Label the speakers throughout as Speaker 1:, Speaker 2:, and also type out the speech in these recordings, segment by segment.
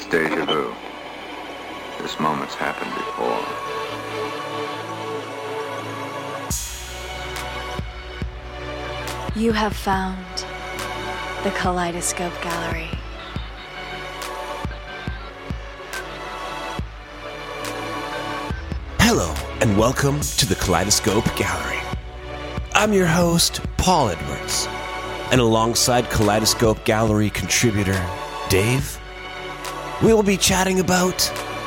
Speaker 1: It's deja vu. This moment's happened before.
Speaker 2: You have found the Kaleidoscope Gallery.
Speaker 3: Hello, and welcome to the Kaleidoscope Gallery. I'm your host, Paul Edwards, and alongside Kaleidoscope Gallery contributor Dave, we will be chatting about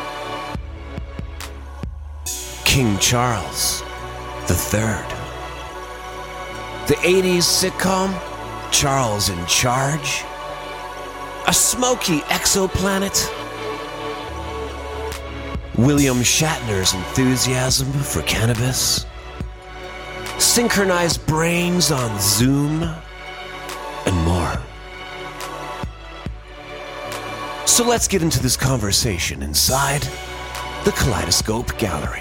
Speaker 3: King Charles III. The 80s sitcom, Charles in Charge, a smoky exoplanet, William Shatner's enthusiasm for cannabis, synchronized brains on Zoom, and more. So let's get into this conversation inside the Kaleidoscope Gallery.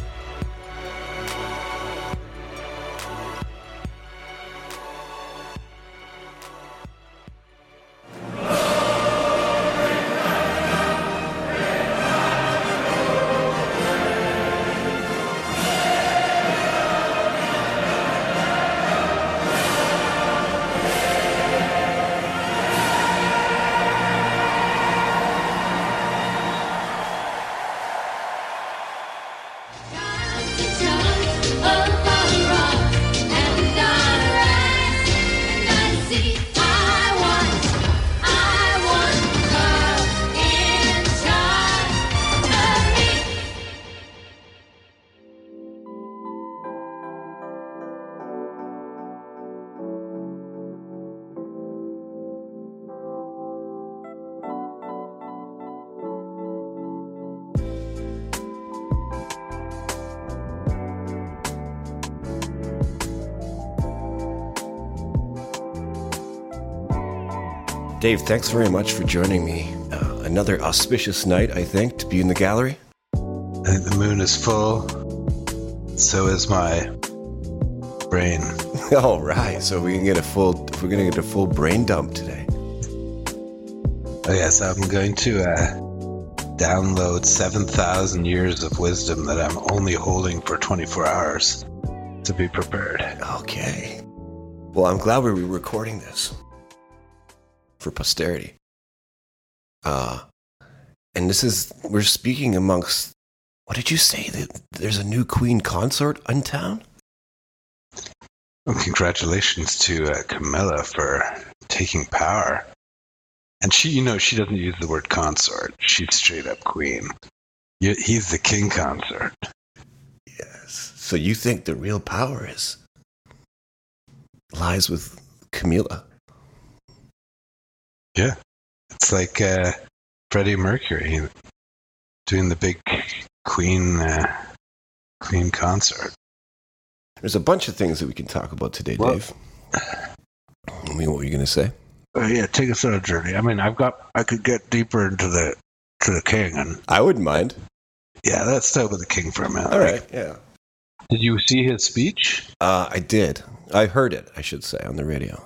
Speaker 3: Dave, thanks very much for joining me. Another auspicious night, I think, to be in the gallery.
Speaker 4: I think the moon is full. So is my brain.
Speaker 3: All right, so we're gonna get a full brain dump today.
Speaker 4: Oh yes, I'm going to download 7,000 years of wisdom that I'm only holding for 24 hours to be prepared.
Speaker 3: Okay. Well, I'm glad we're recording this for posterity. And we're speaking amongst, what did you say? That there's a new queen consort in town?
Speaker 4: Well, congratulations to Camilla for taking power. And she doesn't use the word consort. She's straight up queen. He's the king consort.
Speaker 3: Yes. So you think the real power lies with Camilla?
Speaker 4: Yeah. It's like Freddie Mercury doing the big queen concert.
Speaker 3: There's a bunch of things that we can talk about today, Dave. I mean, what were you going to say?
Speaker 4: Yeah, take us on a journey. I mean, I could get deeper into the king, and
Speaker 3: I wouldn't mind.
Speaker 4: Yeah, let's start with the king for a minute.
Speaker 3: All right, yeah.
Speaker 4: Did you see his speech?
Speaker 3: I did. I heard it, I should say, on the radio.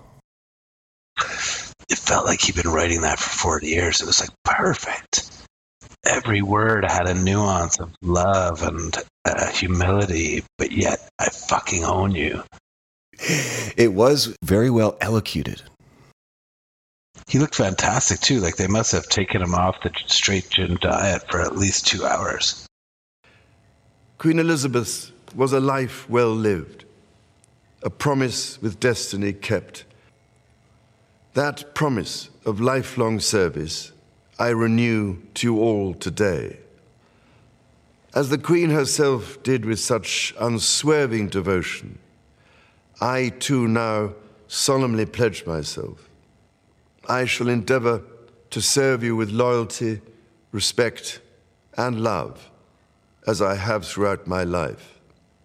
Speaker 4: It felt like he'd been writing that for 40 years. It was like perfect. Every word had a nuance of love and humility, but yet I fucking own you.
Speaker 3: It was very well elocuted.
Speaker 4: He looked fantastic too. Like they must have taken him off the straight gin diet for at least 2 hours.
Speaker 5: Queen Elizabeth was a life well lived, a promise with destiny kept. That promise of lifelong service I renew to you all today. As the Queen herself did with such unswerving devotion, I too now solemnly pledge myself. I shall endeavor to serve you with loyalty, respect, and love, as I have throughout my life.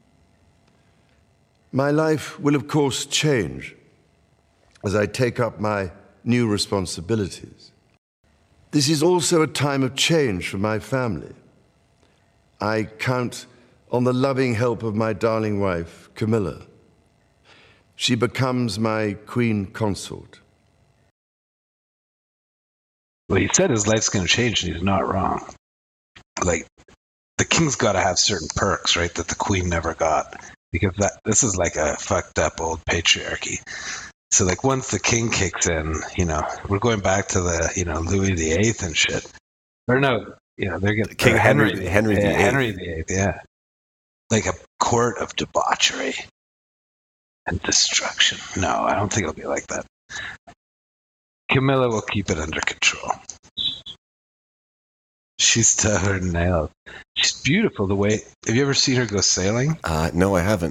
Speaker 5: My life will, of course, change as I take up my new responsibilities. This is also a time of change for my family. I count on the loving help of my darling wife, Camilla. She becomes my queen consort.
Speaker 4: Well, he said his life's going to change, and he's not wrong. Like, the king's got to have certain perks, right, that the queen never got. Because this is like a fucked up old patriarchy. So, like, once the king kicks in, we're going back to the, Louis VIII and shit. Or no, they're getting
Speaker 3: King Henry VIII.
Speaker 4: Henry VIII, yeah. Like a court of debauchery and destruction. No, I don't think it'll be like that. Camilla will keep it under control. She's stubborn and nailed. She's beautiful. Have you ever seen her go sailing?
Speaker 3: No, I haven't.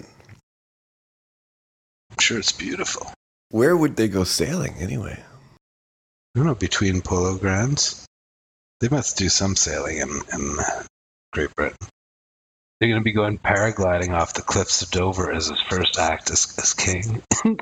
Speaker 4: I'm sure it's beautiful.
Speaker 3: Where would they go sailing anyway?
Speaker 4: I don't know, between polo grounds. They must do some sailing in Great Britain. They're going to be going paragliding off the cliffs of Dover as his first act as king.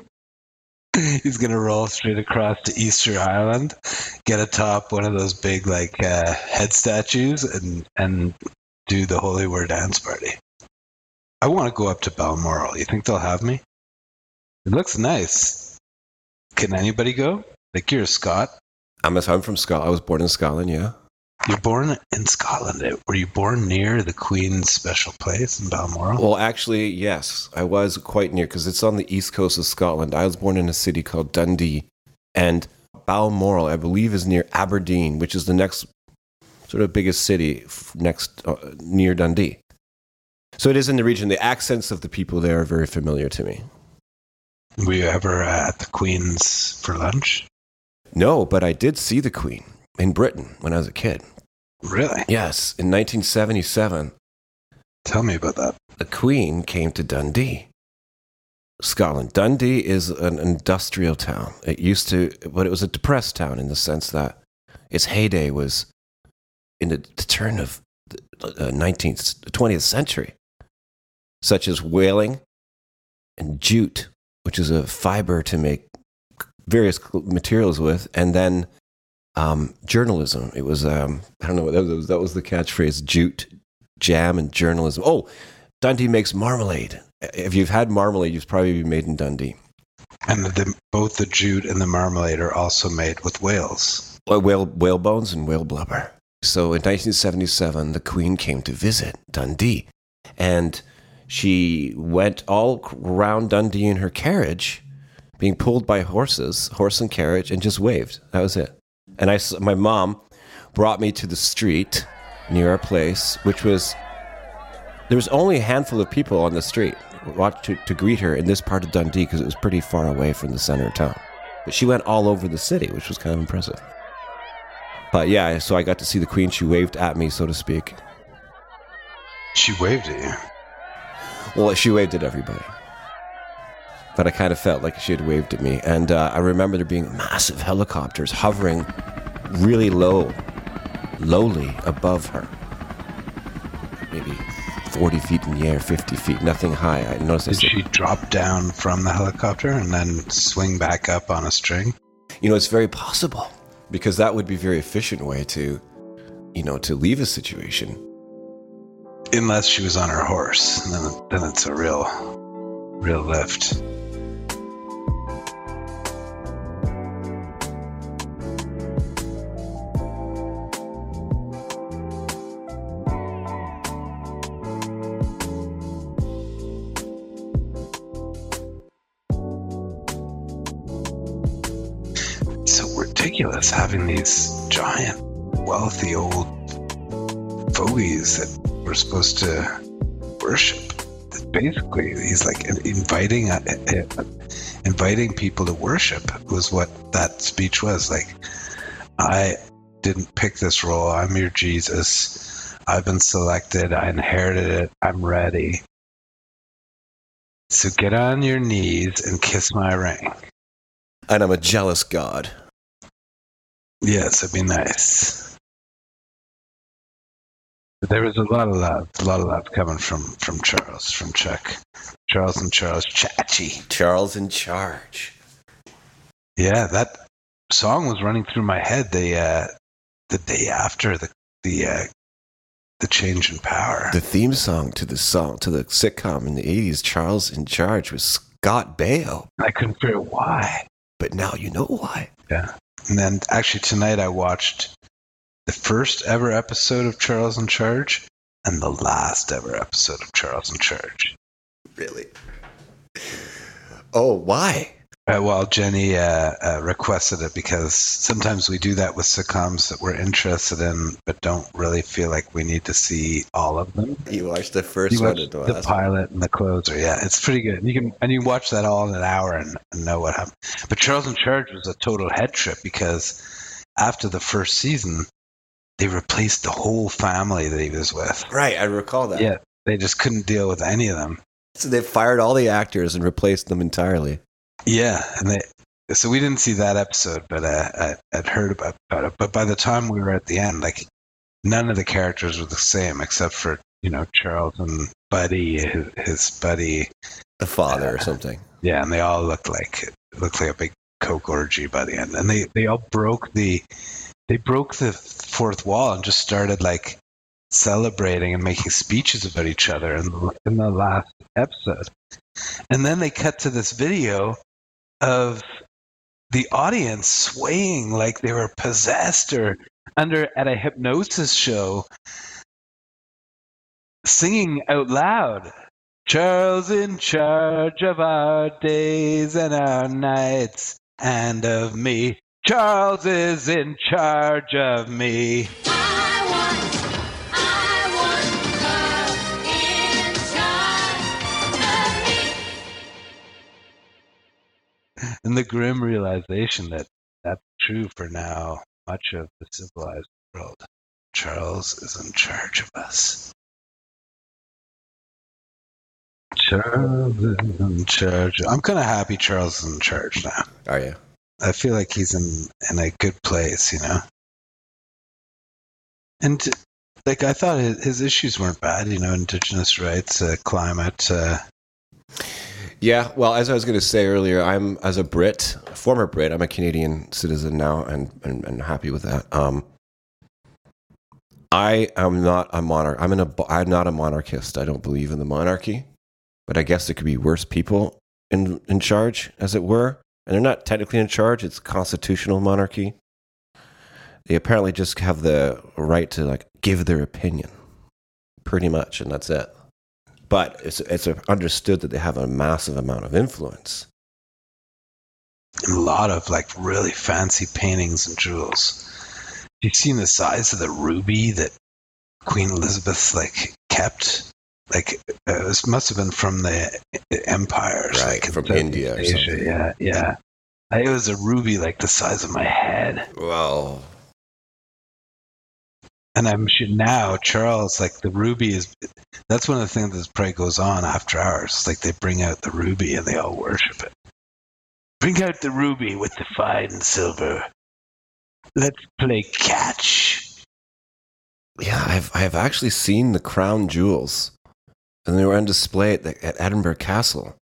Speaker 4: He's going to roll straight across to Easter Island, get atop one of those big head statues, and do the Holy War dance party. I want to go up to Balmoral. You think they'll have me? It looks nice. Can anybody go? Like, you're a Scot?
Speaker 3: I'm from Scotland. I was born in Scotland, yeah.
Speaker 4: You're born in Scotland. Were you born near the Queen's special place in Balmoral?
Speaker 3: Well, actually, yes. I was quite near because it's on the east coast of Scotland. I was born in a city called Dundee. And Balmoral, I believe, is near Aberdeen, which is the next sort of biggest city near Dundee. So it is in the region. The accents of the people there are very familiar to me.
Speaker 4: Were you ever at the Queen's for lunch?
Speaker 3: No, but I did see the Queen in Britain when I was a kid.
Speaker 4: Really?
Speaker 3: Yes, in 1977.
Speaker 4: Tell me about that.
Speaker 3: The Queen came to Dundee, Scotland. Dundee is an industrial town. But it was a depressed town in the sense that its heyday was in the turn of the 20th century, such as whaling and jute, which is a fiber to make various materials with, and then journalism. It was, I don't know, that was the catchphrase, jute, jam, and journalism. Oh, Dundee makes marmalade. If you've had marmalade, you've probably been made in Dundee.
Speaker 4: And both the jute and the marmalade are also made with whales.
Speaker 3: Whale bones and whale blubber. So in 1977, the Queen came to visit Dundee, and she went all around Dundee in her carriage, being pulled by horse and carriage, and just waved. That was it. And my mom brought me to the street near our place, there was only a handful of people on the street to greet her in this part of Dundee because it was pretty far away from the center of town. But she went all over the city, which was kind of impressive. But yeah, so I got to see the Queen. She waved at me, so to speak.
Speaker 4: She waved at you?
Speaker 3: Well, she waved at everybody. But I kind of felt like she had waved at me. And I remember there being massive helicopters hovering really lowly above her. Maybe 40 feet in the air, 50 feet, nothing high. I noticed.
Speaker 4: Did she drop down from the helicopter and then swing back up on a string?
Speaker 3: It's very possible, because that would be a very efficient way to leave a situation.
Speaker 4: Unless she was on her horse, and then it's a real lift. Ridiculous having these giant, wealthy old fogies that we're supposed to worship. Basically, he's like inviting people to worship was what that speech was. Like, I didn't pick this role. I'm your Jesus. I've been selected. I inherited it. I'm ready. So get on your knees and kiss my ring.
Speaker 3: And I'm a jealous God.
Speaker 4: Yes, it'd be nice. But there was a lot of love coming from Charles, from Chuck. Charles and Charles Chachi.
Speaker 3: Charles in charge.
Speaker 4: Yeah, that song was running through my head the day after the change in power.
Speaker 3: The theme song to the sitcom in the 80s, Charles in Charge, was Scott Baio.
Speaker 4: I couldn't figure out why.
Speaker 3: But now you know why.
Speaker 4: Yeah. And then actually tonight I watched the first ever episode of Charles in Charge and the last ever episode of Charles in Charge.
Speaker 6: Really? Oh, why?
Speaker 4: Well, Jenny requested it because sometimes we do that with sitcoms that we're interested in, but don't really feel like we need to see all of them.
Speaker 6: You watched the first
Speaker 4: You
Speaker 6: one
Speaker 4: watch
Speaker 6: and the
Speaker 4: the
Speaker 6: last
Speaker 4: pilot and the closer. Yeah, it's pretty good. You watch that all in an hour and know what happened. But Charles in Charge was a total head trip because after the first season, they replaced the whole family that he was with.
Speaker 6: one. Right, I recall that.
Speaker 4: Yeah, they just couldn't deal with any of them.
Speaker 6: So they fired all the actors and replaced them entirely.
Speaker 4: Yeah, so we didn't see that episode, but I'd heard about it. But by the time we were at the end, like none of the characters were the same except for Charles and Buddy, his buddy,
Speaker 6: The father or something.
Speaker 4: Yeah, and they all looked like a big coke orgy by the end, and they all broke the fourth wall and just started like celebrating and making speeches about each other in the last episode. And then they cut to this video of the audience swaying like they were possessed or at a hypnosis show, singing out loud, "Charles in charge of our days and our nights, and of me. Charles is in charge of me." And the grim realization that that's true for now much of the civilized world. Charles is in charge of us. Charles is in charge. I'm kind of happy Charles is in charge now.
Speaker 6: Are you?
Speaker 4: I feel like he's in a good place, And like I thought his issues weren't bad, indigenous rights, climate.
Speaker 6: Yeah, well, as I was going to say earlier, I'm, as a Brit, a former Brit, I'm a Canadian citizen now and happy with that. I am not a monarch. I'm not a monarchist. I don't believe in the monarchy, but I guess there could be worse people in charge, as it were. And they're not technically in charge. It's constitutional monarchy. They apparently just have the right to like give their opinion, pretty much, and that's it. But it's understood that they have a massive amount of influence.
Speaker 4: And a lot of like really fancy paintings and jewels. You've seen the size of the ruby that Queen Elizabeth like kept. Like it must have been from the empires,
Speaker 6: right?
Speaker 4: Like
Speaker 6: from India, or
Speaker 4: Asia.
Speaker 6: something.
Speaker 4: Yeah. It was a ruby like the size of my head.
Speaker 6: Well,
Speaker 4: and I'm sure now Charles, like the ruby that's one of the things that probably goes on after hours. It's like they bring out the ruby and they all worship it. Bring out the ruby with the fine silver. Let's play catch.
Speaker 6: Yeah, I've actually seen the crown jewels, and they were on display at Edinburgh Castle.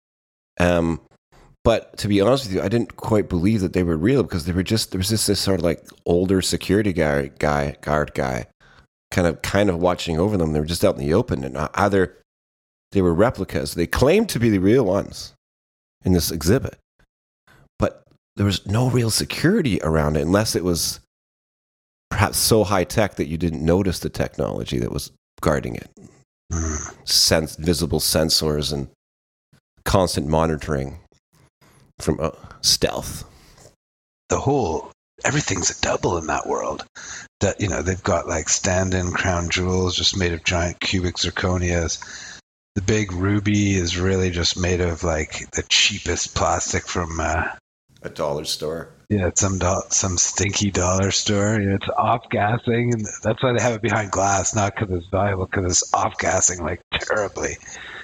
Speaker 6: But to be honest with you, I didn't quite believe that they were real because there was just this sort of like older security guard guy, kind of watching over them. They were just out in the open, and either they were replicas. They claimed to be the real ones in this exhibit, but there was no real security around it unless it was perhaps so high tech that you didn't notice the technology that was guarding it. Visible sensors and constant monitoring from stealth.
Speaker 4: Everything's a double in that world. That they've got like stand-in crown jewels just made of giant cubic zirconias. The big ruby is really just made of like the cheapest plastic from
Speaker 6: a dollar store.
Speaker 4: Yeah, some stinky dollar store. It's off-gassing, and that's why they have it behind glass, not because it's valuable, because it's off-gassing like terribly.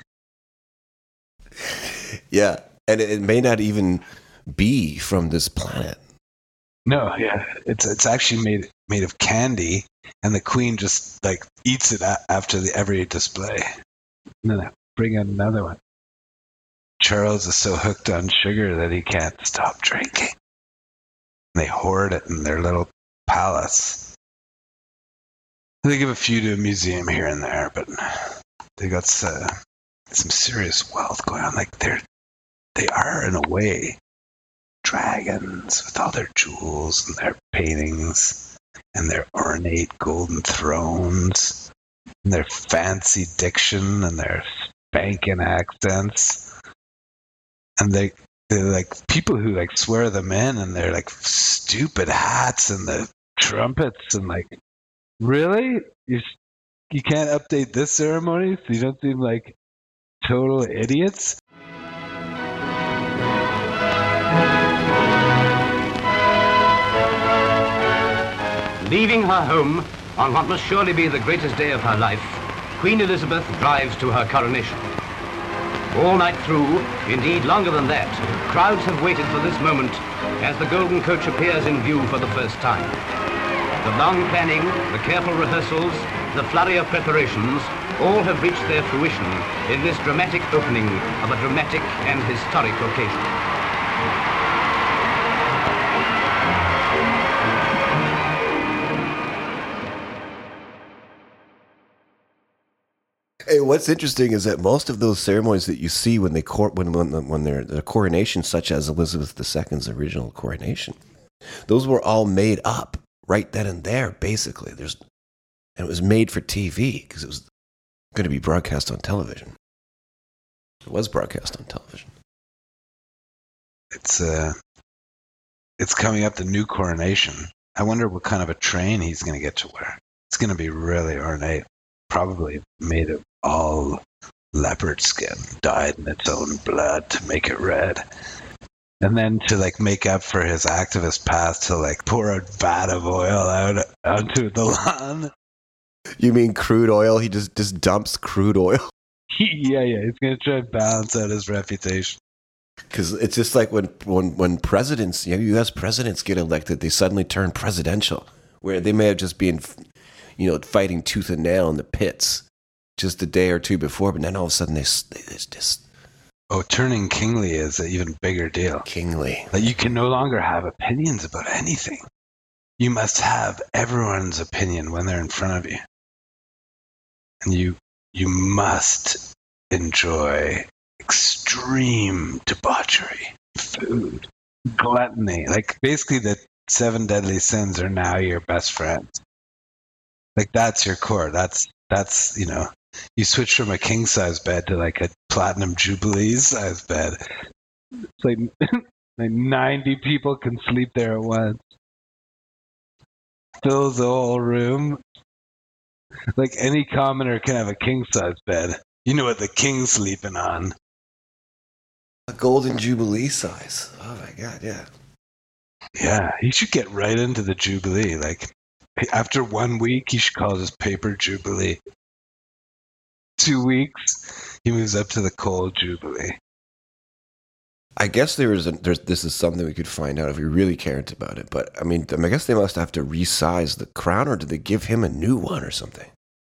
Speaker 6: Yeah, and it may not even be from this planet.
Speaker 4: No, yeah, it's actually made of candy, and the Queen just like eats it after every display. No, bring out another one. Charles is so hooked on sugar that he can't stop drinking. They hoard it in their little palace. They give a few to a museum here and there, but they got some serious wealth going on. Like they are in a way dragons with all their jewels and their paintings. and their ornate golden thrones, and their fancy diction, and their spanking accents. And they're like people who like swear them in, and they're like stupid hats and the trumpets, and like, really? You can't update this ceremony so you don't seem like total idiots?
Speaker 7: Leaving her home on what must surely be the greatest day of her life, Queen Elizabeth drives to her coronation. All night through, indeed longer than that, crowds have waited for this moment as the golden coach appears in view for the first time. The long planning, the careful rehearsals, the flurry of preparations, all have reached their fruition in this dramatic opening of a dramatic and historic occasion.
Speaker 6: Hey, what's interesting is that most of those ceremonies that you see when they're the coronation, such as Elizabeth II's original coronation, those were all made up right then and there. Basically, and it was made for TV because it was going to be broadcast on television. It was broadcast on television.
Speaker 4: It's coming up, the new coronation. I wonder what kind of a train he's going to get to wear. It's going to be really ornate. Probably made of all leopard skin, dyed in its own blood to make it red. And then to like make up for his activist past, to like pour a vat of oil out onto the lawn.
Speaker 6: You mean crude oil? He just dumps crude oil?
Speaker 4: Yeah. He's going to try and balance out his reputation.
Speaker 6: Because it's just like when presidents, U.S. presidents get elected, they suddenly turn presidential, where they may have just been, fighting tooth and nail in the pits just a day or two before, but then all of a sudden they just...
Speaker 4: Oh, turning kingly is an even bigger deal.
Speaker 6: Kingly.
Speaker 4: Like you can no longer have opinions about anything. You must have everyone's opinion when they're in front of you. And you must enjoy extreme debauchery, food, gluttony. Like basically the 7 deadly sins are now your best friends. Like that's your core. That's you switch from a king size bed to like a platinum jubilee size bed. It's like 90 people can sleep there at once. Fills the whole room. Like any commoner can have a king size bed. You know what the king's sleeping on.
Speaker 6: A golden jubilee size. Oh my God, yeah.
Speaker 4: Yeah, he should get right into the jubilee. Like after 1 week, he should call this paper jubilee. 2 weeks, he moves up to the cold jubilee.
Speaker 6: I guess this is something we could find out if we really cared about it. But I mean, I guess they must have to resize the crown, or did they give him a new one or something?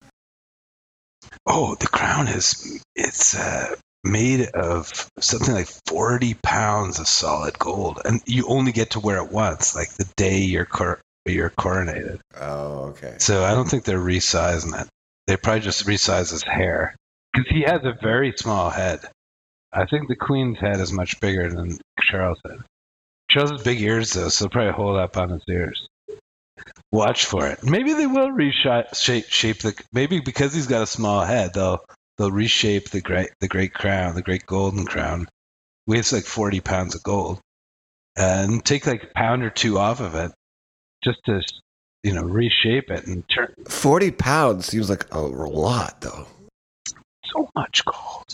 Speaker 4: Oh, the crown it's made of something like 40 pounds of solid gold, and you only get to wear it once, like the day you're coronated.
Speaker 6: Oh, okay.
Speaker 4: So I don't think they're resizing it. They probably just resize his hair because he has a very small head. I think the Queen's head is much bigger than Charles' head. Charles has big ears though, so they'll probably hold up on his ears. Watch for it. Maybe they will shape maybe because he's got a small head, they'll reshape the great crown, the great golden crown. Weighs like 40 pounds of gold, and take like a pound or two off of it, just to reshape it and turn.
Speaker 6: 40 pounds seems like a lot, though.
Speaker 4: So much gold.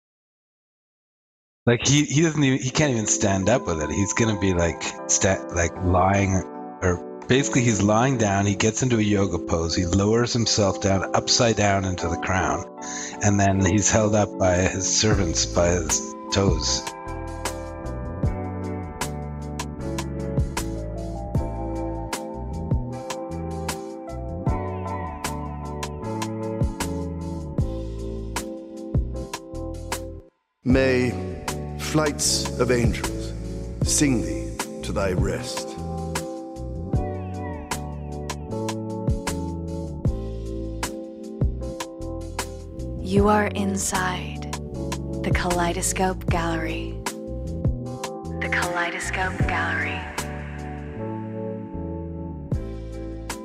Speaker 4: Like he can't even stand up with it. He's gonna be like lying, or basically he's lying down. He gets into a yoga pose. He lowers himself down upside down into the crown, and then he's held up by his servants by his toes.
Speaker 5: May flights of angels sing thee to thy rest.
Speaker 2: You are inside the Kaleidoscope Gallery. The Kaleidoscope Gallery.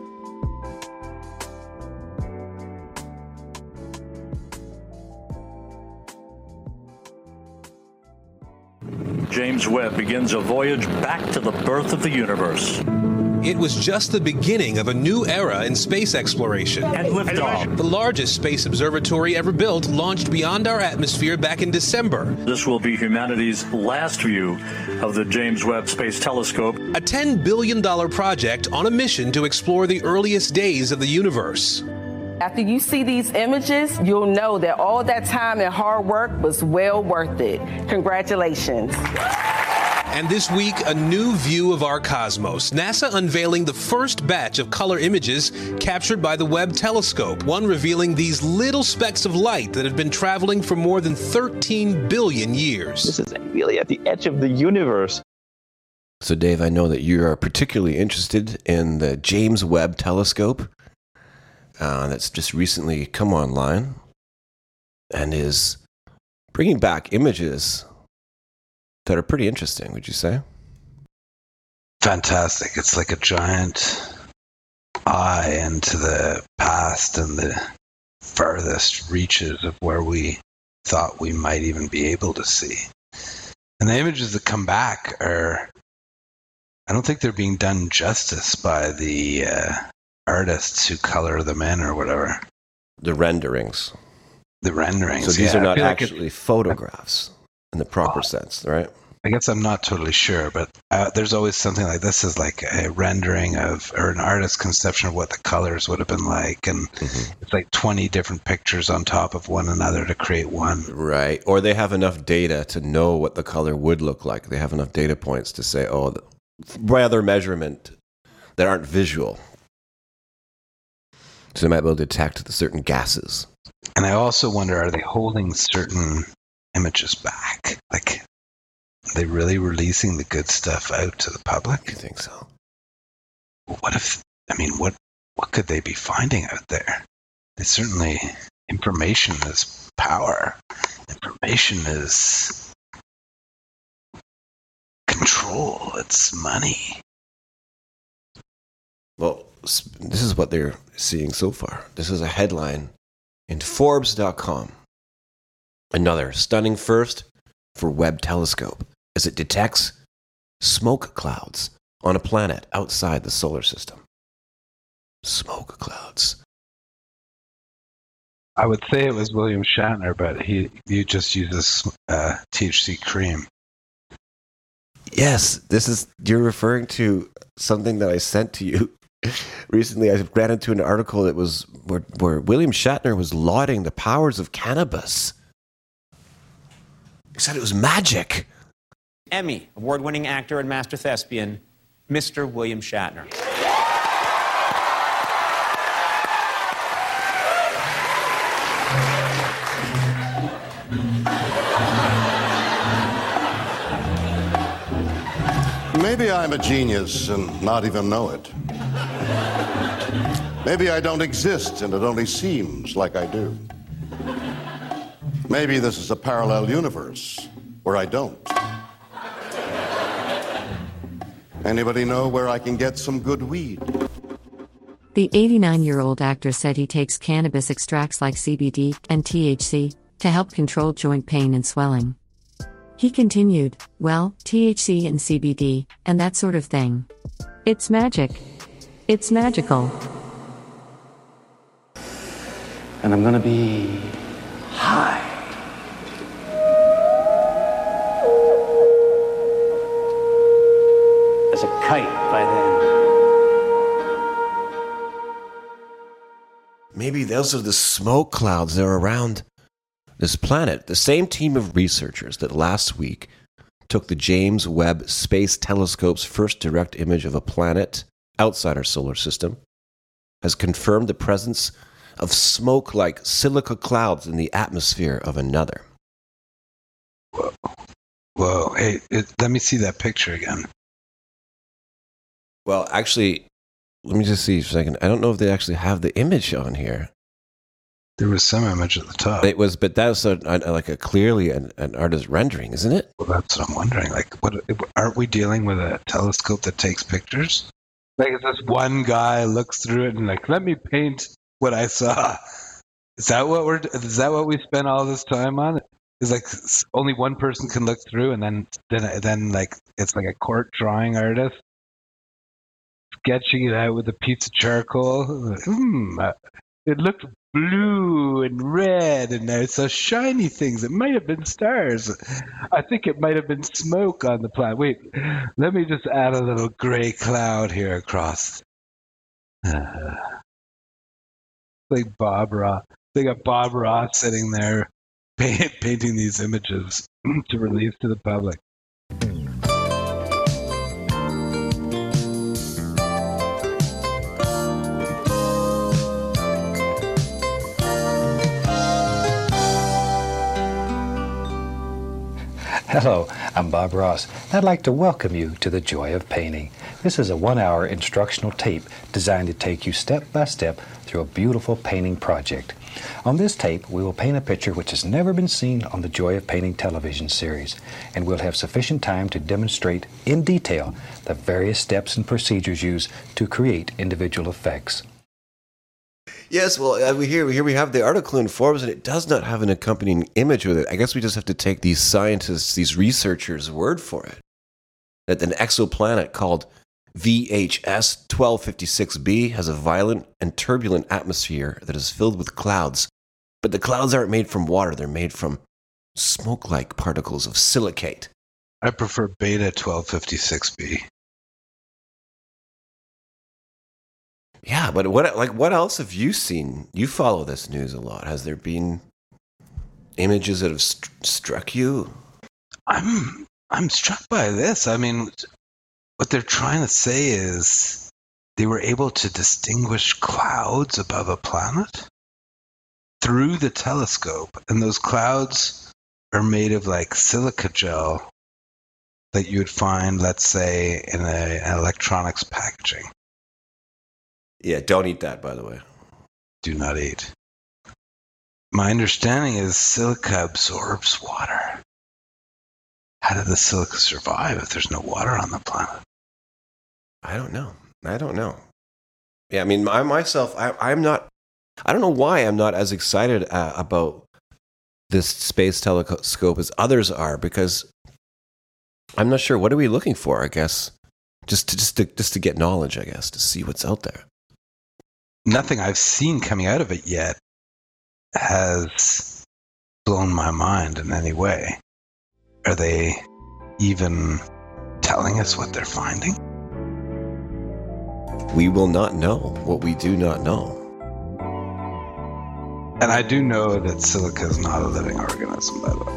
Speaker 8: James Webb begins a voyage back to the birth of the universe.
Speaker 9: It was just the beginning of a new era in space exploration.
Speaker 8: And liftoff.
Speaker 9: The largest space observatory ever built launched beyond our atmosphere back in December.
Speaker 8: This will be humanity's last view of the James Webb Space Telescope.
Speaker 9: A $10 billion project on a mission to explore the earliest days of the universe.
Speaker 10: After you see these images, you'll know that all that time and hard work was well worth it. Congratulations.
Speaker 9: And this week, a new view of our cosmos. NASA unveiling the first batch of color images captured by the Webb telescope, one revealing these little specks of light that have been traveling for more than 13 billion years.
Speaker 11: This is really at the edge of the universe.
Speaker 6: So, Dave, I know that you are particularly interested in the James Webb telescope that's just recently come online and is bringing back images that are pretty interesting, would you say?
Speaker 4: Fantastic. It's like a giant eye into the past and the furthest reaches of where we thought we might even be able to see. And the images that come back are, I don't think they're being done justice by the artists who color them in or whatever.
Speaker 6: The renderings.
Speaker 4: The renderings.
Speaker 6: So these are not
Speaker 4: like
Speaker 6: actually photographs in the proper sense, right?
Speaker 4: I guess I'm not totally sure, but there's always something like this as like a rendering of, or an artist's conception of what the colors would have been like. And it's like 20 different pictures on top of one another to create one.
Speaker 6: Right. Or they have enough data to know what the color would look like. They have enough data points to say, oh, by other measurement that aren't visual. So they might be able to detect the certain gases.
Speaker 4: And I also wonder, are they holding certain images back? Like, are they really releasing the good stuff out to the public?
Speaker 6: I think so.
Speaker 4: What if, I mean, what could they be finding out there? It's certainly, information is power. Information is control. It's money.
Speaker 6: Well, this is what they're seeing so far. This is a headline in Forbes.com. Another stunning first for Webb telescope as it detects smoke clouds on a planet outside the solar system. Smoke clouds.
Speaker 4: I would say it was William Shatner, but he just uses THC cream.
Speaker 6: Yes, you're referring to something that I sent to you recently. I ran into an article that was where William Shatner was lauding the powers of cannabis. He said it was magic.
Speaker 12: Emmy award-winning actor and master thespian, Mr. William Shatner.
Speaker 13: Maybe I'm a genius and not even know it. Maybe I don't exist and it only seems like I do. Maybe this is a parallel universe where I don't. Anybody know where I can get some good weed?
Speaker 14: The 89-year-old actor said he takes cannabis extracts like CBD and THC to help control joint pain and swelling. He continued, well, THC and CBD, and that sort of thing. It's magic. It's magical.
Speaker 15: And I'm gonna be high. As a kite by then.
Speaker 6: Maybe those are the smoke clouds that are around this planet. The same team of researchers that last week took the James Webb Space Telescope's first direct image of a planet outside our solar system has confirmed the presence of smoke-like silica clouds in the atmosphere of another.
Speaker 4: Whoa. Hey, let me see that picture again.
Speaker 6: Well, actually, let me just see for a second. I don't know if they actually have the image on here.
Speaker 4: There was some image at the top.
Speaker 6: It was, but that was like a clearly an artist rendering, isn't it?
Speaker 4: Well, that's what I'm wondering. Like, aren't we dealing with a telescope that takes pictures? Like, is this one guy looks through it and like, let me paint what I saw? Is that what we spent all this time on? It's like only one person can look through, and then like it's like a court drawing artist sketching it out with a piece of charcoal. It looked blue and red, and now it's so shiny things. It might have been stars. I think it might have been smoke on the planet. Wait, let me just add a little gray cloud here across. Like Bob Ross. They got Bob Ross sitting there painting these images to release to the public.
Speaker 16: Hello, I'm Bob Ross. I'd like to welcome you to The Joy of Painting. This is a 1-hour instructional tape designed to take you step by step through a beautiful painting project. On this tape, we will paint a picture which has never been seen on the Joy of Painting television series, and we'll have sufficient time to demonstrate in detail the various steps and procedures used to create individual effects.
Speaker 6: Yes, well, here we have the article in Forbes, and it does not have an accompanying image with it. I guess we just have to take these scientists, these researchers' word for it. That an exoplanet called VHS 1256b has a violent and turbulent atmosphere that is filled with clouds. But the clouds aren't made from water, they're made from smoke-like particles of silicate.
Speaker 4: I prefer beta 1256b.
Speaker 6: Yeah, but what else have you seen? You follow this news a lot. Has there been images that have struck you?
Speaker 4: I'm struck by this. I mean, what they're trying to say is they were able to distinguish clouds above a planet through the telescope, and those clouds are made of like silica gel that you would find, let's say, in an electronics packaging.
Speaker 6: Yeah, don't eat that, by the way.
Speaker 4: Do not eat. My understanding is silica absorbs water. How did the silica survive if there's no water on the planet?
Speaker 6: I don't know. Yeah, I mean, I'm not, I don't know why I'm not as excited about this space telescope as others are, because I'm not sure. What are we looking for, I guess? Just to get knowledge, I guess, to see what's out there.
Speaker 4: Nothing I've seen coming out of it yet has blown my mind in any way. Are they even telling us what they're finding?
Speaker 6: We will not know what we do not know.
Speaker 4: And I do know that silica is not a living organism, by the way.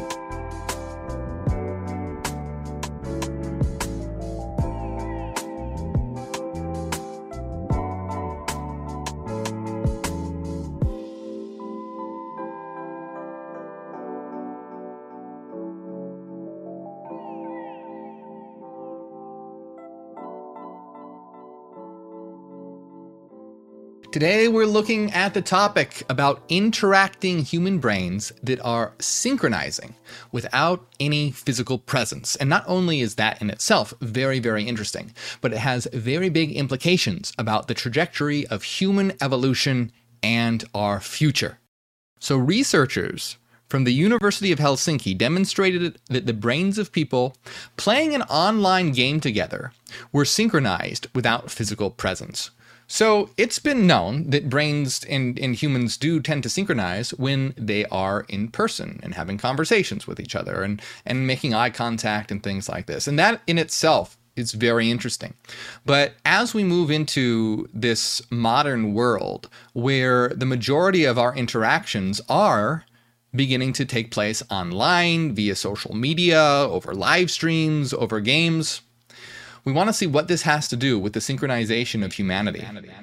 Speaker 17: Today we're looking at the topic about interacting human brains that are synchronizing without any physical presence. And not only is that in itself very, very interesting, but it has very big implications about the trajectory of human evolution and our future. So researchers from the University of Helsinki demonstrated that the brains of people playing an online game together were synchronized without physical presence. So it's been known that brains in humans do tend to synchronize when they are in person and having conversations with each other and making eye contact and things like this. And that in itself is very interesting. But as we move into this modern world where the majority of our interactions are beginning to take place online, via social media, over live streams, over games, we want to see what this has to do with the synchronization of humanity.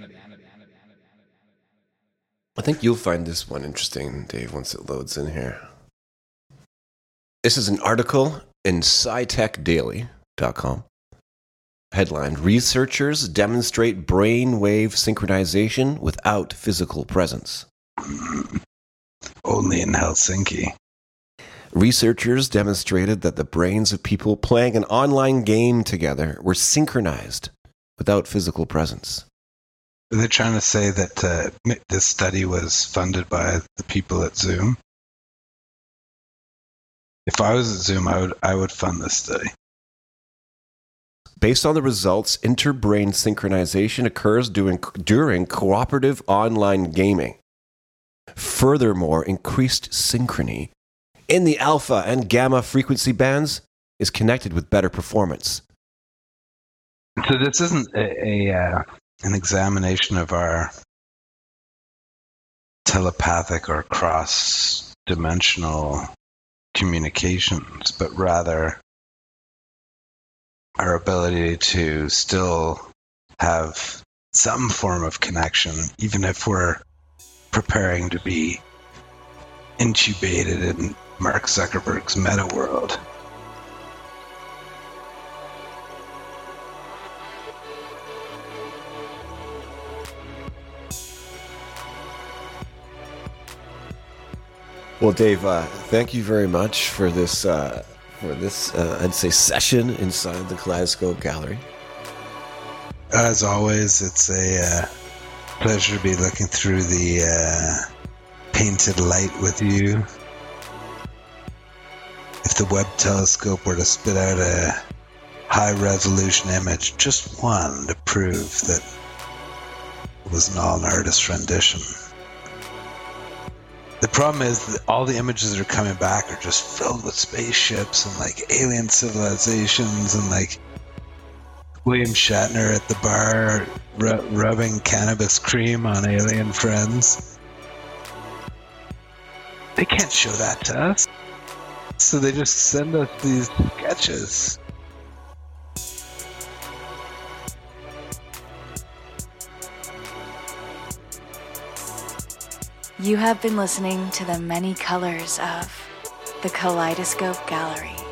Speaker 6: I think you'll find this one interesting, Dave, once it loads in here. This is an article in SciTechDaily.com. Headline: Researchers demonstrate brainwave synchronization without physical presence.
Speaker 4: Only in Helsinki.
Speaker 6: Researchers demonstrated that the brains of people playing an online game together were synchronized without physical presence.
Speaker 4: Are they trying to say that this study was funded by the people at Zoom? If I was at Zoom, I would fund this study.
Speaker 6: Based on the results, interbrain synchronization occurs during cooperative online gaming. Furthermore, increased synchrony in the alpha and gamma frequency bands is connected with better performance.
Speaker 4: So this isn't an examination of our telepathic or cross-dimensional communications, but rather our ability to still have some form of connection, even if we're preparing to be intubated in Mark Zuckerberg's meta world.
Speaker 6: Well, Dave, thank you very much for this, I'd say, session inside the Kaleidoscope Gallery.
Speaker 4: As always, it's a pleasure to be looking through the painted light with you. If the Webb telescope were to spit out a high-resolution image, just one, to prove that it was an artist's rendition. The problem is that all the images that are coming back are just filled with spaceships and like alien civilizations and like William Shatner at the bar rubbing cannabis cream on alien friends. They can't show that to us, so they just send us these sketches.
Speaker 2: You have been listening to the many colors of the Kaleidoscope Gallery.